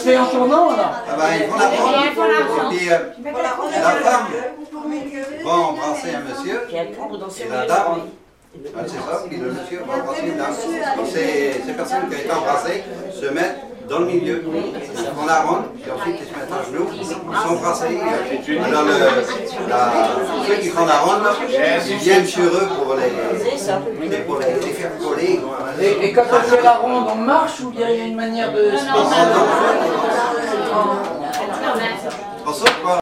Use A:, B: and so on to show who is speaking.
A: se fait en tournant là.
B: Ah ben, ils font la ronde. Et puis la femme va embrasser un monsieur et la dame. Ah, c'est ça, puis le monsieur va embrasser une dame. Donc ces personnes qui ont été embrassées se mettent dans le milieu, ils font la ronde, puis ensuite ils se mettent à genoux, ils sont embrassés. Alors ceux qui font la ronde, ils viennent sur eux pour les faire coller.
A: Et quand on fait la ronde, on marche ou il y a une manière de...
B: On saute pas.